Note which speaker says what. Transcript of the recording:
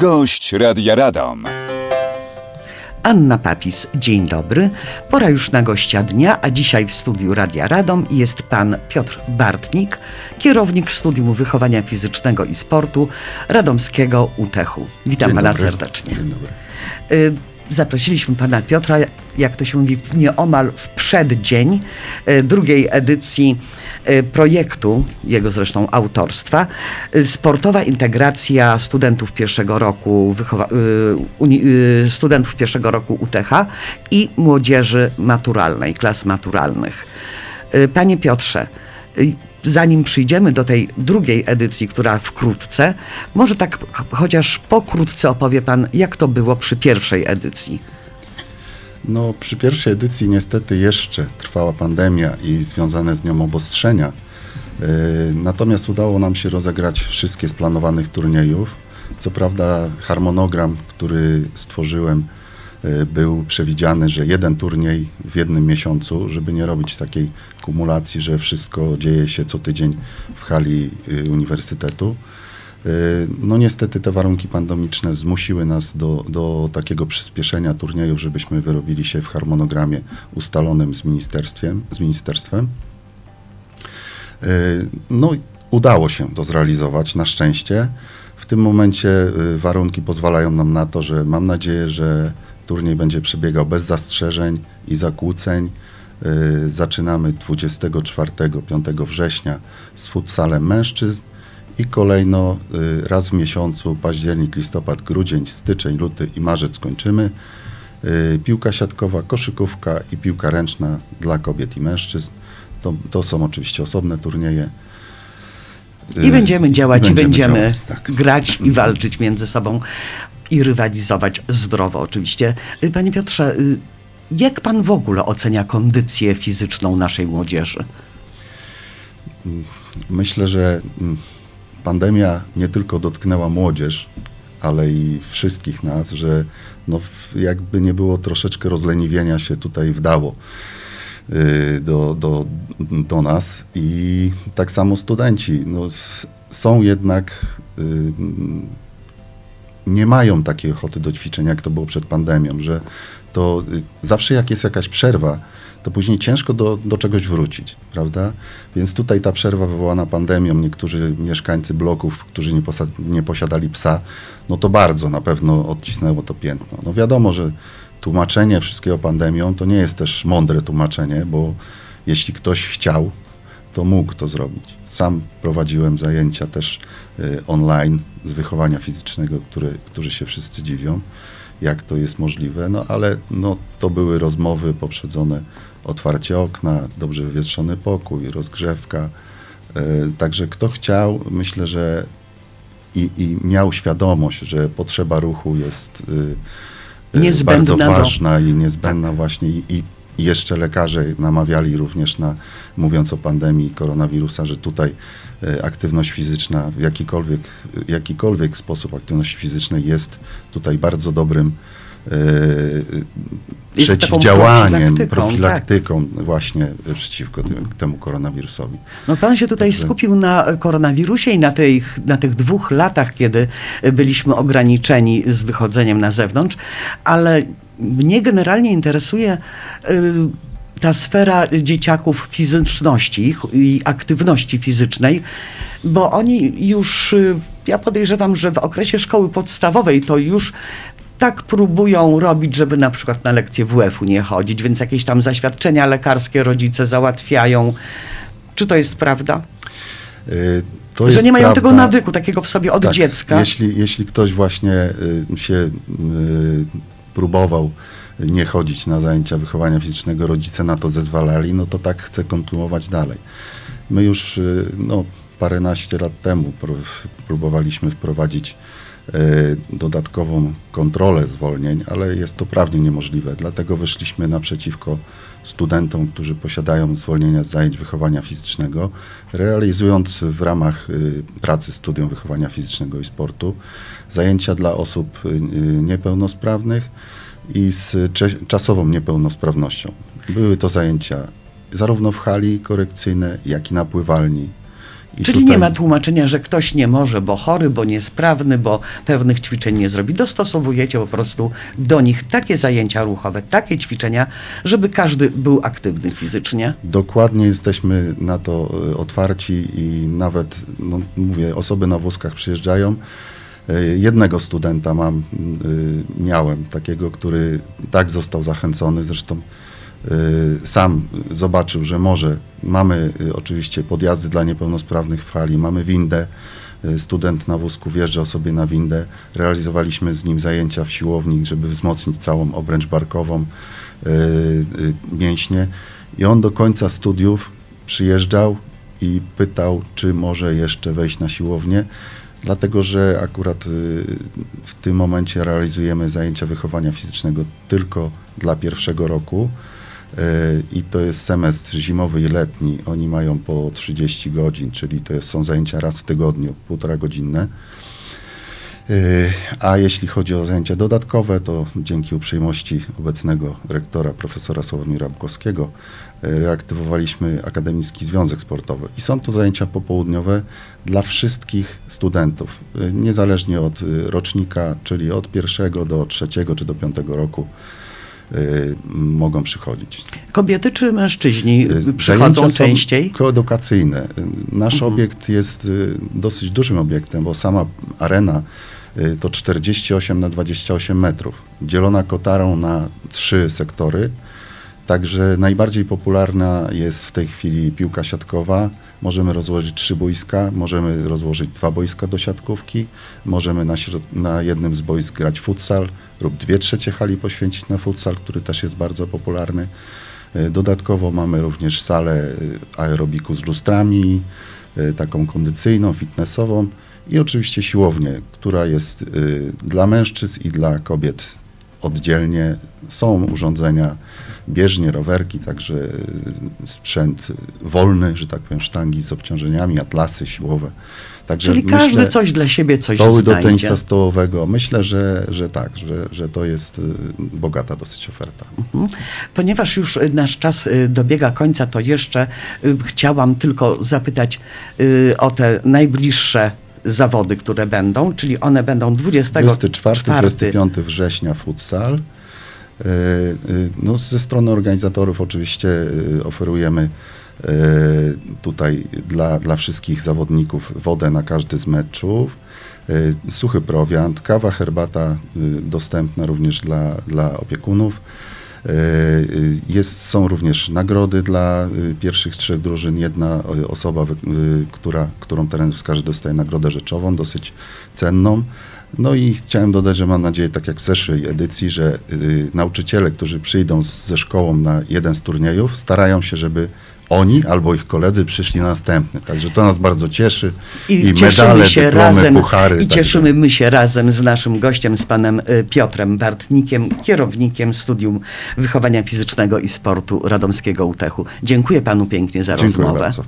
Speaker 1: Gość Radia Radom.
Speaker 2: Anna Papis, dzień dobry. Pora już na gościa dnia, a dzisiaj w studiu Radia Radom jest pan Piotr Bartnik, kierownik Studium Wychowania Fizycznego i Sportu Radomskiego UTEH-u. Witam
Speaker 3: Dzień
Speaker 2: pana
Speaker 3: dobry.
Speaker 2: serdecznie.
Speaker 3: Dzień dobry.
Speaker 2: Zaprosiliśmy pana Piotra, jak to się mówi, nieomal w przeddzień drugiej edycji projektu, jego zresztą autorstwa, sportowa integracja studentów pierwszego roku UTEH-a i młodzieży maturalnej, klas maturalnych. Panie Piotrze, zanim przyjdziemy do tej drugiej edycji, która wkrótce, może tak chociaż pokrótce opowie pan, jak to było przy pierwszej edycji.
Speaker 3: No, przy pierwszej edycji niestety jeszcze trwała pandemia i związane z nią obostrzenia. Natomiast udało nam się rozegrać wszystkie z planowanych turniejów. Co prawda harmonogram, który stworzyłem, był przewidziany, że jeden turniej w jednym miesiącu, żeby nie robić takiej kumulacji, że wszystko dzieje się co tydzień w hali uniwersytetu. No niestety te warunki pandemiczne zmusiły nas do takiego przyspieszenia turniejów, żebyśmy wyrobili się w harmonogramie ustalonym z ministerstwem. No udało się to zrealizować, na szczęście. W tym momencie warunki pozwalają nam na to, że mam nadzieję, że turniej będzie przebiegał bez zastrzeżeń i zakłóceń. Zaczynamy 24-5 września z futsalem mężczyzn i kolejno raz w miesiącu, październik, listopad, grudzień, styczeń, luty i marzec kończymy. Piłka siatkowa, koszykówka i piłka ręczna dla kobiet i mężczyzn. To są oczywiście osobne turnieje.
Speaker 2: I będziemy działać, i będziemy
Speaker 3: tak.
Speaker 2: grać i walczyć między sobą i rywalizować zdrowo oczywiście. Panie Piotrze, jak pan w ogóle ocenia kondycję fizyczną naszej młodzieży?
Speaker 3: Myślę, że pandemia nie tylko dotknęła młodzież, ale i wszystkich nas, że no jakby nie było, troszeczkę rozleniwienia się tutaj wdało do nas i tak samo studenci no, są jednak nie mają takiej ochoty do ćwiczeń, jak to było przed pandemią, że to zawsze jak jest jakaś przerwa, to później ciężko do czegoś wrócić, prawda? Więc tutaj ta przerwa wywołana pandemią, niektórzy mieszkańcy bloków, którzy nie posiadali psa, no to bardzo na pewno odcisnęło to piętno. No wiadomo, że tłumaczenie wszystkiego pandemią to nie jest też mądre tłumaczenie, bo jeśli ktoś chciał, to mógł to zrobić. Sam prowadziłem zajęcia też online z wychowania fizycznego, którzy się wszyscy dziwią, jak to jest możliwe, no ale no, to były rozmowy poprzedzone otwarcie okna, dobrze wywietrzony pokój, rozgrzewka. Także kto chciał, myślę, że i miał świadomość, że potrzeba ruchu jest bardzo ważna i niezbędna właśnie i jeszcze lekarze namawiali również mówiąc o pandemii koronawirusa, że tutaj aktywność fizyczna, w jakikolwiek sposób aktywności fizycznej jest tutaj bardzo dobrym przeciwdziałaniem, profilaktyką tak. Właśnie przeciwko temu koronawirusowi.
Speaker 2: No pan się tutaj skupił na koronawirusie i na tych 2 latach, kiedy byliśmy ograniczeni z wychodzeniem na zewnątrz, ale mnie generalnie interesuje ta sfera dzieciaków fizyczności i aktywności fizycznej, bo oni już, ja podejrzewam, że w okresie szkoły podstawowej to już tak próbują robić, żeby na przykład na lekcje WF-u nie chodzić, więc jakieś tam zaświadczenia lekarskie rodzice załatwiają. Czy to jest prawda? Że nie mają tego nawyku takiego w sobie od dziecka.
Speaker 3: Jeśli ktoś właśnie się próbował nie chodzić na zajęcia wychowania fizycznego, rodzice na to zezwalali, no to tak chcę kontynuować dalej. My już paręnaście lat temu próbowaliśmy wprowadzić dodatkową kontrolę zwolnień, ale jest to prawnie niemożliwe. Dlatego wyszliśmy naprzeciwko studentom, którzy posiadają zwolnienia z zajęć wychowania fizycznego, realizując w ramach pracy Studium Wychowania Fizycznego i Sportu zajęcia dla osób niepełnosprawnych i z czasową niepełnosprawnością. Były to zajęcia zarówno w hali korekcyjnej, jak i na pływalni,
Speaker 2: Czyli
Speaker 3: tutaj
Speaker 2: nie ma tłumaczenia, że ktoś nie może, bo chory, bo niesprawny, bo pewnych ćwiczeń nie zrobi. Dostosowujecie po prostu do nich takie zajęcia ruchowe, takie ćwiczenia, żeby każdy był aktywny fizycznie.
Speaker 3: Dokładnie jesteśmy na to otwarci i nawet, no, mówię, osoby na wózkach przyjeżdżają. Jednego studenta miałem takiego, który tak został zachęcony, zresztą sam zobaczył, że może. Mamy oczywiście podjazdy dla niepełnosprawnych w hali, mamy windę. Student na wózku wjeżdżał sobie na windę. Realizowaliśmy z nim zajęcia w siłowni, żeby wzmocnić całą obręcz barkową, mięśnie. I on do końca studiów przyjeżdżał i pytał, czy może jeszcze wejść na siłownię, dlatego że akurat w tym momencie realizujemy zajęcia wychowania fizycznego tylko dla pierwszego roku. I to jest semestr zimowy i letni. Oni mają po 30 godzin, czyli są zajęcia raz w tygodniu, 1,5 godzinne. A jeśli chodzi o zajęcia dodatkowe, to dzięki uprzejmości obecnego rektora, profesora Sławomira Bukowskiego, reaktywowaliśmy Akademicki Związek Sportowy. I są to zajęcia popołudniowe dla wszystkich studentów, niezależnie od rocznika, czyli od 1 do 3 czy do 5 roku. Mogą przychodzić.
Speaker 2: Kobiety czy mężczyźni przychodzą
Speaker 3: Zajęcia są
Speaker 2: częściej?
Speaker 3: koedukacyjne. Nasz obiekt jest dosyć dużym obiektem, bo sama arena to 48 na 28 metrów, dzielona kotarą na 3 sektory. Także najbardziej popularna jest w tej chwili piłka siatkowa. Możemy rozłożyć 3 boiska, możemy rozłożyć 2 boiska do siatkówki, możemy na jednym z boisk grać futsal lub 2/3 hali poświęcić na futsal, który też jest bardzo popularny. Dodatkowo mamy również salę aerobiku z lustrami, taką kondycyjną, fitnessową i oczywiście siłownię, która jest dla mężczyzn i dla kobiet oddzielnie. Są urządzenia, bieżnie, rowerki, także sprzęt wolny, że tak powiem, sztangi z obciążeniami, atlasy siłowe. Także
Speaker 2: Czyli każdy coś dla siebie coś
Speaker 3: stoły
Speaker 2: znajdzie.
Speaker 3: do tenisa stołowego. Myślę, że tak, że to jest bogata dosyć oferta.
Speaker 2: Ponieważ już nasz czas dobiega końca, to jeszcze chciałam tylko zapytać o te najbliższe zawody, które będą, czyli one będą
Speaker 3: 24-25 września futsal. No, ze strony organizatorów oczywiście oferujemy tutaj dla wszystkich zawodników wodę na każdy z meczów, suchy prowiant, kawa, herbata dostępna również dla opiekunów. Są również nagrody dla pierwszych 3 drużyn. Jedna osoba, którą teren wskaże, dostaje nagrodę rzeczową, dosyć cenną. No i chciałem dodać, że mam nadzieję, tak jak w zeszłej edycji, że nauczyciele, którzy przyjdą ze szkołą na jeden z turniejów, starają się, żeby oni albo ich koledzy przyszli na następny. Także to nas bardzo cieszy. I medale, dyplomy, puchary.
Speaker 2: I cieszymy się razem z naszym gościem, z panem Piotrem Bartnikiem, kierownikiem Studium Wychowania Fizycznego i Sportu Radomskiego UTEH-u. Dziękuję panu pięknie za rozmowę.
Speaker 3: Bardzo.